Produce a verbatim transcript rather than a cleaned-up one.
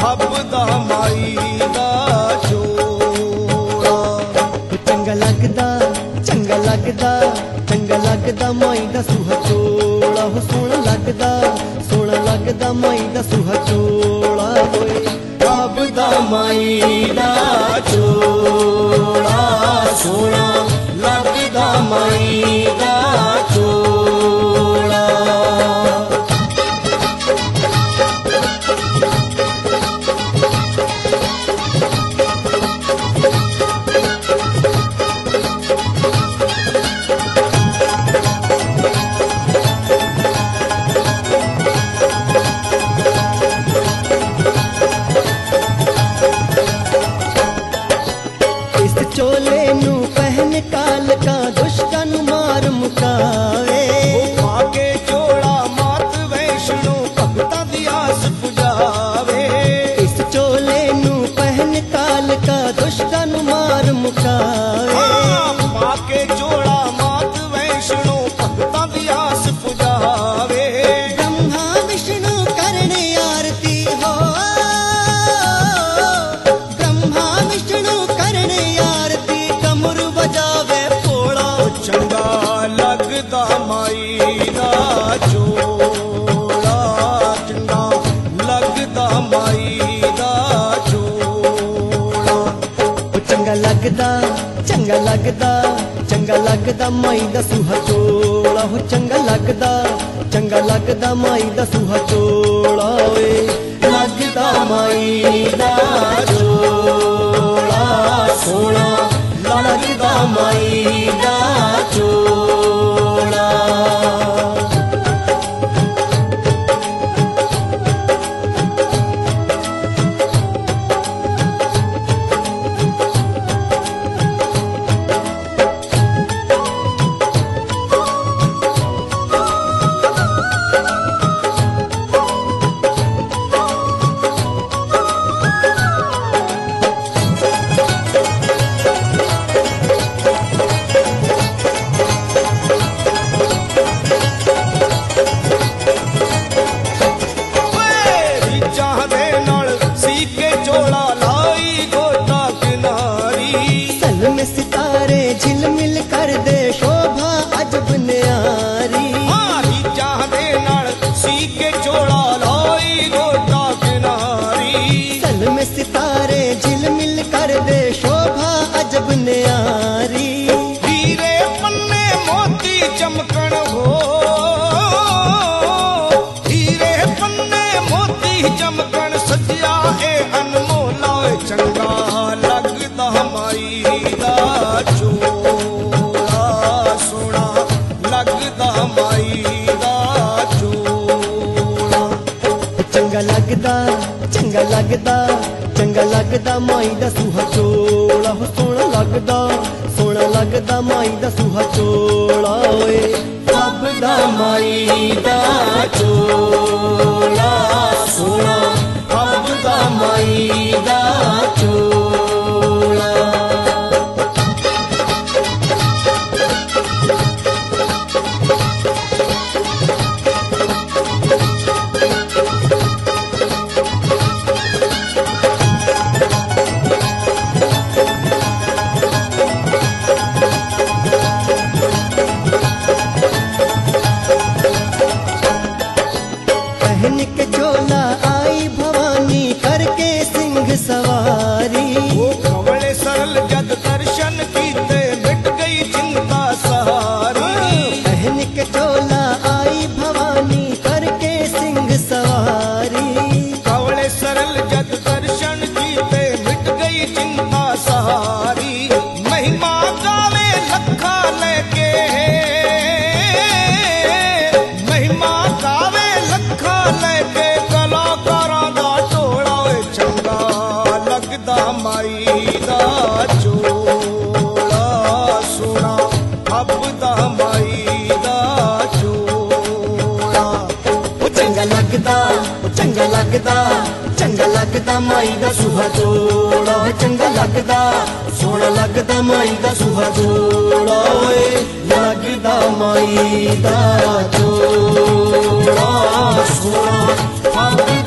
फबदा माई दा चोला। चंगा लगदा चंगा लगदा चंगा लगदा माई दा सूहा चोला। हो सोहना लगदा सोहना लगदा माई दा सूहा चोला। होए फबदा माई दा चोला सोहना लगदा माई दा चोला। चोले नू पहन काल का दुष्टन मार मुकावे। पाके चोला मात वैष्णो भगता दी आस पुजावे। इस चोले नू पहन काल का दुष्टन मार मुकावे। पाके चोला मात वैष्णो भगता दी आस पुजावे। ब्रह्मा विष्णु करने आरती हो ब्रह्मा विष्णु करने चंगा लगदा माई दा चोला। चंगा लगदा माई दा चोला। चंगा लगदा चंगा लगदा चंगा लगदा माई दा सूहा चोला। हो चंगा लगदा चंगा लगदा माई दा सूहा चोला। ओए लगदा माई दा चोला सोहना लगदा माई दा चोला। सितारे झिलमिल कर दे शोभा अजब न्यारी। हारी चाहदे नाल सीके चोला लाई गोटा किनारी। सल में सितारे झिलमिल कर दे शोभा अजब न्यारी। हीरे पन्ने मोती चमकन हो हीरे पन्ने मोती चमकन सजिया ए अनमोला। चंगा लगदा माई दा चोला सोहना लगदा माई दा चोला। चंगा लगदा चंगा लगदा चंगा लगदा माई दा सूहा चोला। हो सोहना लगदा सोहना लगदा माई दा सूहा चोला। ओए फबदा माई दा चोला सोहना फबदा माई दा चोला। पहन के चोला आई भवानी करके सिंह सवारी। वो कवले सरल जद दर्शन कीते मिट गई चिंता सहारी। पहन के चोला आई भवानी करके सिंह सवारी। कवले सरल जद दर्शन कीते मिट गई चिंता सहारी। महिमा गावे लखा लेके महिमा गावे लखा लेके कलाकारां दा टोला। चंगा लगदा माई दा चोला सोहना फबदा माई दा चोला। चंगा लगदा चंगा लगदा चंगा लगदा माई दा सूहा चोला। चंगा लगदा सोहना लगदा माई दा सूहा चोला। ओए लगदा माई दा चोला सोहना